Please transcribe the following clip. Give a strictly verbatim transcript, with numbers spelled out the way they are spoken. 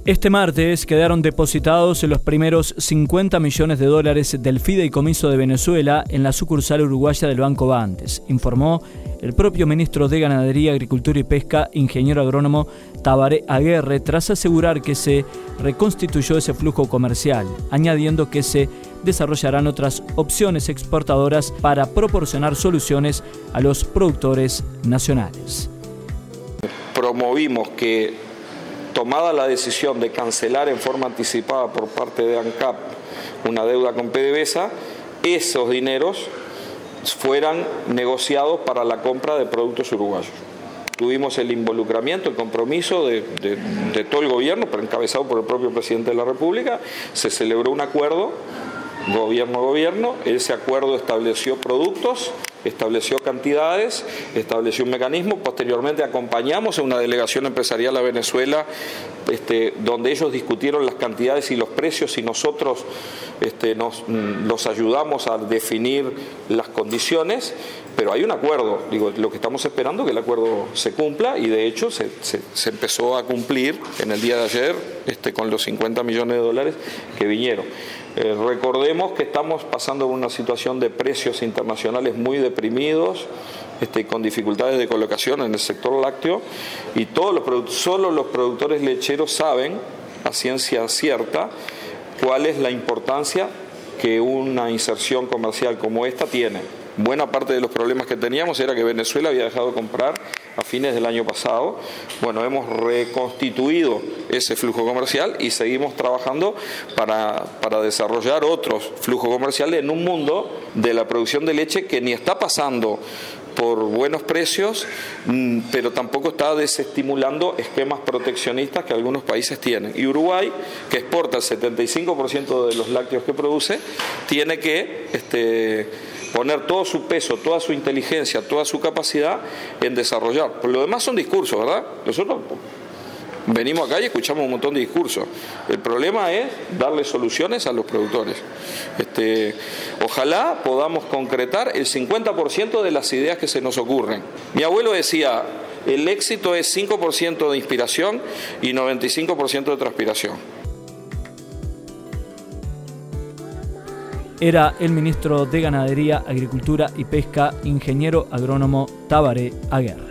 Este martes quedaron depositados los primeros cincuenta millones de dólares del Fideicomiso de Venezuela en la sucursal uruguaya del Banco Bandes, informó el propio ministro de Ganadería, Agricultura y Pesca, ingeniero agrónomo Tabaré Aguerre, tras asegurar que se reconstituyó ese flujo comercial, añadiendo que se desarrollarán otras opciones exportadoras para proporcionar soluciones a los productores nacionales. Promovimos que, tomada la decisión de cancelar en forma anticipada por parte de ANCAP una deuda con PDVSA, esos dineros fueran negociados para la compra de productos uruguayos. Tuvimos el involucramiento, el compromiso de, de, de todo el gobierno, pero encabezado por el propio presidente de la República. Se celebró un acuerdo, gobierno a gobierno, ese acuerdo estableció productos, estableció cantidades, estableció un mecanismo. Posteriormente acompañamos a una delegación empresarial a Venezuela, este, donde ellos discutieron las cantidades y los precios y nosotros este, nos, los ayudamos a definir las condiciones, pero hay un acuerdo. Digo, lo que estamos esperando es que el acuerdo se cumpla y de hecho se, se, se empezó a cumplir en el día de ayer este, con los cincuenta millones de dólares que vinieron. Eh, recordemos que estamos pasando por una situación de precios internacionales muy deprimidos, este, con dificultades de colocación en el sector lácteo, y todos los solo los productores lecheros saben a ciencia cierta cuál es la importancia que una inserción comercial como esta tiene. Buena parte de los problemas que teníamos era que Venezuela había dejado de comprar a fines del año pasado. Bueno, hemos reconstituido ese flujo comercial y seguimos trabajando para, para desarrollar otros flujos comerciales en un mundo de la producción de leche que ni está pasando por buenos precios, pero tampoco está desestimulando esquemas proteccionistas que algunos países tienen. Y Uruguay, que exporta el setenta y cinco por ciento de los lácteos que produce, tiene que este, poner todo su peso, toda su inteligencia, toda su capacidad en desarrollar. Por lo demás son discursos, ¿verdad? Nosotros venimos acá y escuchamos un montón de discursos. El problema es darle soluciones a los productores. Este, ojalá podamos concretar el cincuenta por ciento de las ideas que se nos ocurren. Mi abuelo decía, el éxito es cinco por ciento de inspiración y noventa y cinco por ciento de transpiración. Era el ministro de Ganadería, Agricultura y Pesca, ingeniero agrónomo Tabaré Aguerre.